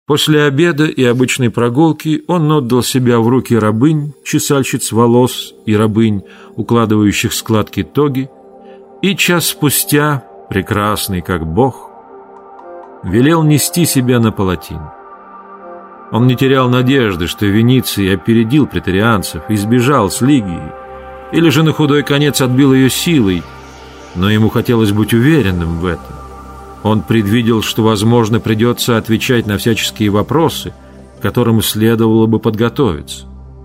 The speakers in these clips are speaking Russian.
После обеда и обычной прогулки он отдал себя в руки рабынь, чесальщиц волос и рабынь, укладывающих складки тоги, и час спустя, прекрасный как бог, велел нести себя на палатин. Он не терял надежды, что Вениций опередил преторианцев и сбежал с Лигии, или же на худой конец отбил ее силой, но ему хотелось быть уверенным в этом. Он предвидел, что, возможно, придется отвечать на всяческие вопросы, к которым следовало бы подготовиться.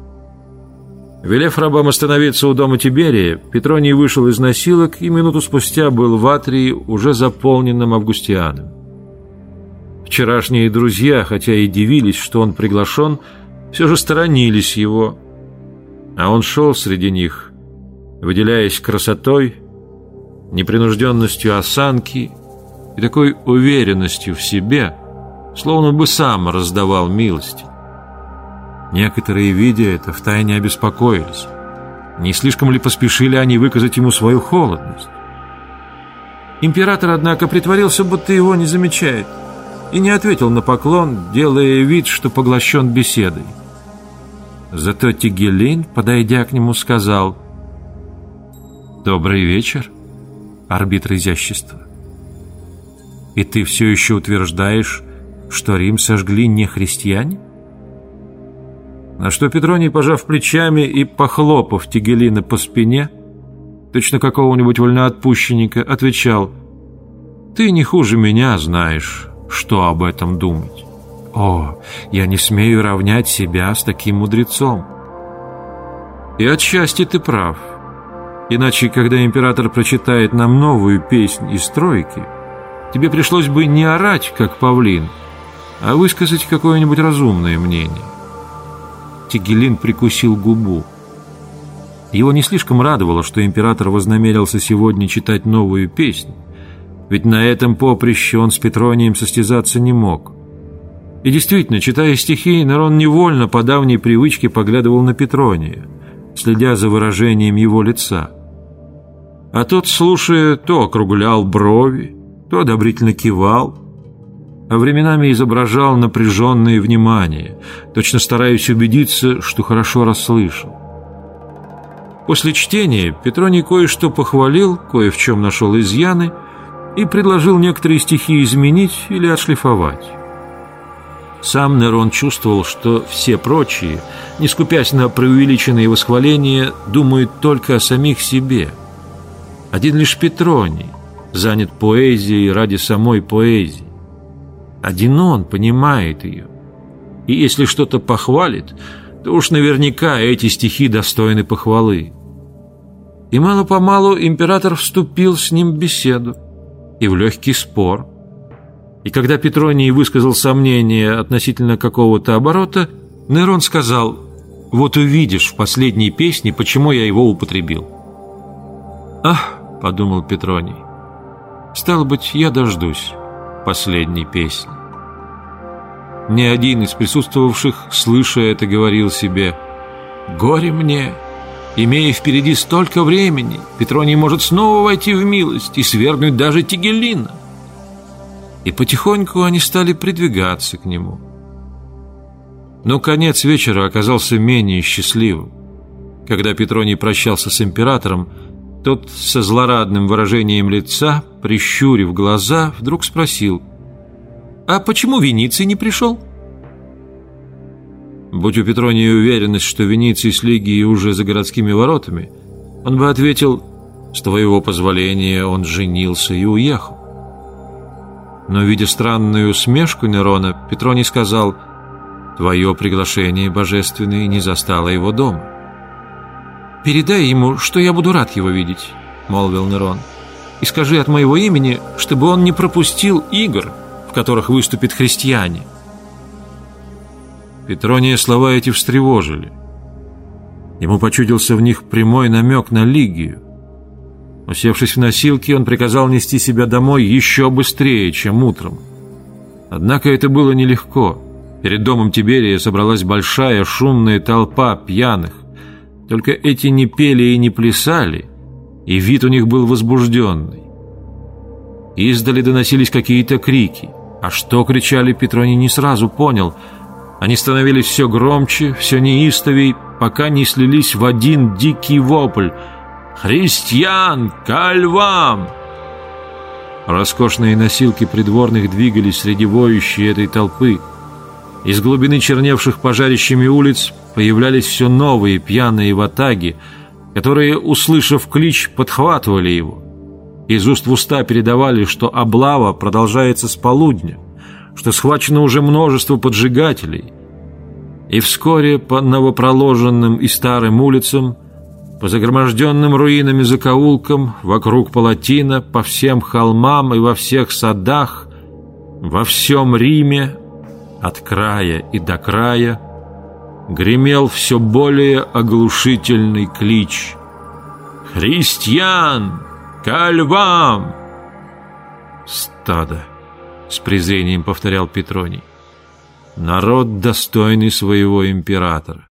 Велев рабам остановиться у дома Тиберия, Петроний вышел из носилок и минуту спустя был в атрии, уже заполненном Августианом. Вчерашние друзья, хотя и дивились, что он приглашен, все же сторонились его, а он шел среди них, выделяясь красотой, непринужденностью осанки и такой уверенностью в себе, словно бы сам раздавал милости. Некоторые, видя это, втайне обеспокоились. Не слишком ли поспешили они выказать ему свою холодность? Император, однако, притворился, будто его не замечает, и не ответил на поклон, делая вид, что поглощен беседой. Зато Тигелин, подойдя к нему, сказал: «Добрый вечер, арбитр изящества. И ты все еще утверждаешь, что Рим сожгли не христиане?» На что Петроний, пожав плечами и похлопав Тигелина по спине, точно какого-нибудь вольноотпущенника, отвечал: «Ты не хуже меня знаешь, что об этом думать. О, я не смею равнять себя с таким мудрецом». И отчасти ты прав. Иначе, когда император прочитает нам новую песнь из тройки, тебе пришлось бы не орать, как павлин, а высказать какое-нибудь разумное мнение. Тигелин прикусил губу. Его не слишком радовало, что император вознамерился сегодня читать новую песнь, ведь на этом поприще он с Петронием состязаться не мог. И действительно, читая стихи, Нерон невольно по давней привычке поглядывал на Петрония, следя за выражением его лица. А тот, слушая, то округлял брови, то одобрительно кивал, а временами изображал напряженное внимание, точно стараясь убедиться, что хорошо расслышал. После чтения Петроний кое-что похвалил, кое в чем нашел изъяны и предложил некоторые стихи изменить или отшлифовать. Сам Нерон чувствовал, что все прочие, не скупясь на преувеличенные восхваления, думают только о самих себе. Один лишь Петроний занят поэзией ради самой поэзии. Один он понимает ее. И если что-то похвалит, то уж наверняка эти стихи достойны похвалы. И мало-помалу император вступил с ним в беседу и в легкий спор. И когда Петроний высказал сомнение относительно какого-то оборота, Нерон сказал: «Вот увидишь в последней песне, почему я его употребил». «Ах», — подумал Петроний, — «стало быть, я дождусь последней песни». Ни один из присутствовавших, слыша это, говорил себе: «Горе мне! Имея впереди столько времени, Петроний может снова войти в милость и свергнуть даже Тигелина». И потихоньку они стали придвигаться к нему. Но конец вечера оказался менее счастливым. Когда Петроний прощался с императором, тот со злорадным выражением лица, прищурив глаза, вдруг спросил: «А почему Вениций не пришел?» Будь у Петрония уверенность, что Вениций с Лигией уже за городскими воротами, он бы ответил: «С твоего позволения он женился и уехал». Но, видя странную усмешку Нерона, Петроний сказал: «Твое приглашение божественное не застало его дома». «Передай ему, что я буду рад его видеть», — молвил Нерон, «и скажи от моего имени, чтобы он не пропустил игр, в которых выступят христиане». Петрония слова эти встревожили. Ему почудился в них прямой намек на Лигию. Усевшись в носилки, он приказал нести себя домой еще быстрее, чем утром. Однако это было нелегко. Перед домом Тиберия собралась большая шумная толпа пьяных. Только эти не пели и не плясали, и вид у них был возбужденный. Издали доносились какие-то крики, А что кричали, Петроний не сразу понял. Они становились все громче, все неистовей, пока не слились в один дикий вопль: «Христиан, ко львам!» Роскошные носилки придворных двигались среди воющей этой толпы. Из глубины черневших пожарищами улиц появлялись все новые пьяные ватаги, которые, услышав клич, подхватывали его. Из уст в уста передавали, что облава продолжается с полудня, что схвачено уже множество поджигателей. И вскоре по новопроложенным и старым улицам, по загроможденным руинами закоулкам, вокруг Палатина, по всем холмам и во всех садах, во всем Риме, от края и до края, гремел все более оглушительный клич: «Христиан, ко львам!» «Стадо!» — с презрением повторял Петроний. «Народ, достойный своего императора.